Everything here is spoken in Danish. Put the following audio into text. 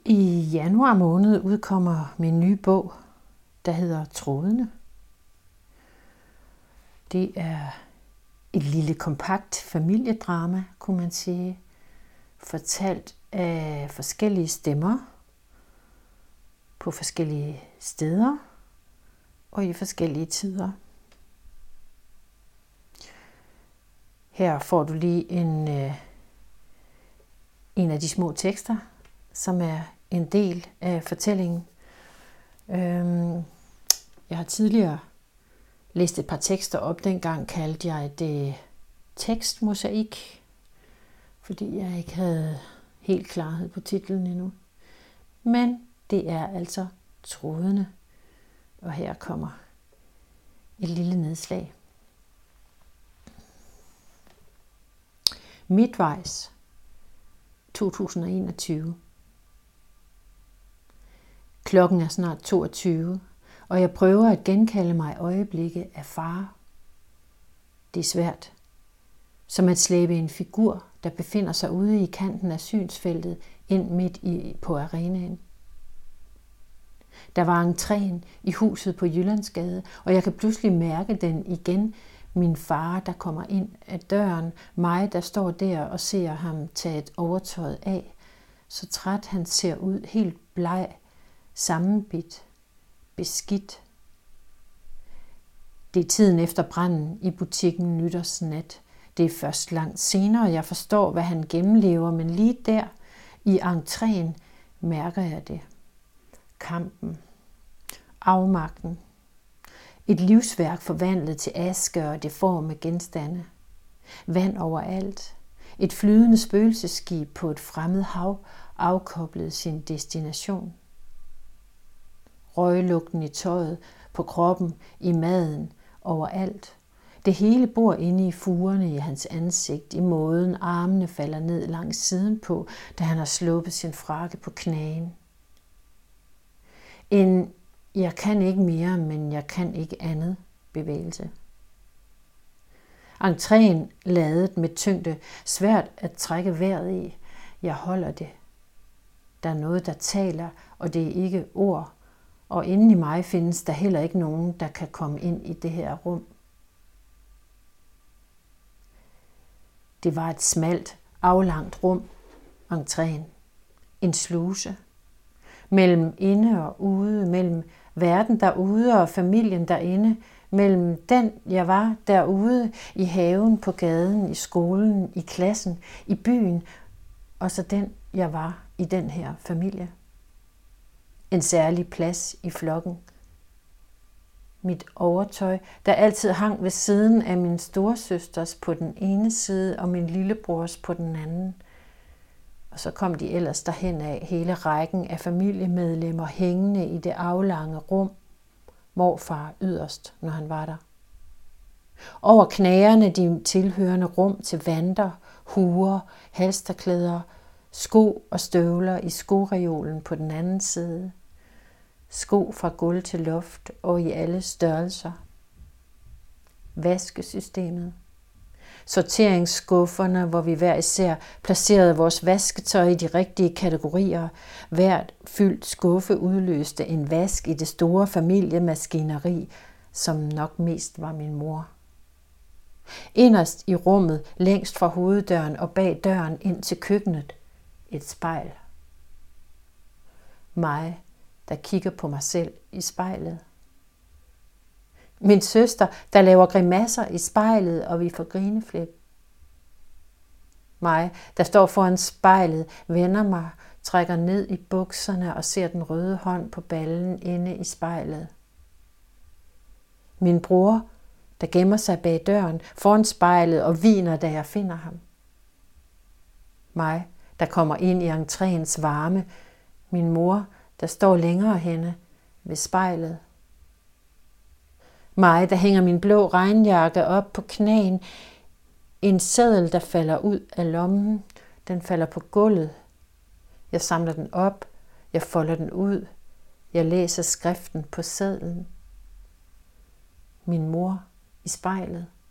I januar måned udkommer min nye bog, der hedder Trådene. Det er et lille kompakt familiedrama, kunne man sige, fortalt af forskellige stemmer på forskellige steder og i forskellige tider. Her får du lige en af de små tekster, som er en del af fortællingen. Jeg har tidligere læst et par tekster op. Dengang kaldte jeg det tekstmosaik, fordi jeg ikke havde helt klarhed på titlen endnu. Men det er altså Trådene, og her kommer et lille nedslag. Midtvejs 2021. Klokken er snart 22, og jeg prøver at genkalde mig øjeblikke af fare. Det er svært. Som at slæbe en figur, der befinder sig ude i kanten af synsfeltet, ind midt på arenaen. Der var entréen i huset på Jyllandsgade, og jeg kan pludselig mærke den igen. Min far, der kommer ind af døren, mig, der står der og ser ham tage et overtøjet af. Så træt han ser ud, helt bleg, sammenbidt, beskidt. Det er tiden efter branden i butikken nytårsnat. Det er først langt senere, jeg forstår, hvad han gennemlever, men lige der i entréen mærker jeg det. Kampen, afmagten, et livsværk forvandlet til aske og deforme genstande. Vand overalt, et flydende spøgelsesskib på et fremmed hav afkoblet sin destination. Røglugten i tøjet, på kroppen, i maden, overalt. Det hele bor inde i fugerne i hans ansigt, i måden armene falder ned langs siden på, da han har sluppet sin frakke på knagen. En jeg kan ikke mere, men jeg kan ikke andet bevægelse. Entréen ladet med tyngde, svært at trække vejret i. Jeg holder det. Der er noget, der taler, og det er ikke ord. Og inden i mig findes der heller ikke nogen, der kan komme ind i det her rum. Det var et smalt, aflangt rum, entréen. En sluse. Mellem inde og ude, mellem verden derude og familien derinde, mellem den, jeg var derude, i haven, på gaden, i skolen, i klassen, i byen, og så den, jeg var i den her familie. En særlig plads i flokken. Mit overtøj, der altid hang ved siden af min storesøsters på den ene side og min lillebrors på den anden. Og så kom de ellers derhen af, hele rækken af familiemedlemmer hængende i det aflange rum, morfar yderst, når han var der. Over knagerne de tilhørende rum til vanter, huer, halsterklæder, sko og støvler i skoreolen på den anden side. Sko fra gulv til loft og i alle størrelser. Vaskesystemet. Sorteringsskufferne, hvor vi hver især placerede vores vasketøj i de rigtige kategorier. Hvert fyldt skuffe udløste en vask i det store familiemaskineri, som nok mest var min mor. Inderst i rummet, længst fra hoveddøren og bag døren ind til køkkenet, et spejl. Mig, der kigger på mig selv i spejlet. Min søster, der laver grimasser i spejlet, og vi får grineflip. Mig, der står foran spejlet, vender mig, trækker ned i bukserne og ser den røde hånd på ballen inde i spejlet. Min bror, der gemmer sig bag døren foran spejlet og hviner, da jeg finder ham. Mig, der kommer ind i entréens varme. Min mor, der står længere henne ved spejlet. Mig, der hænger min blå regnjakke op på knæen. En seddel, der falder ud af lommen. Den falder på gulvet. Jeg samler den op. Jeg folder den ud. Jeg læser skriften på sedlen. Min mor i spejlet.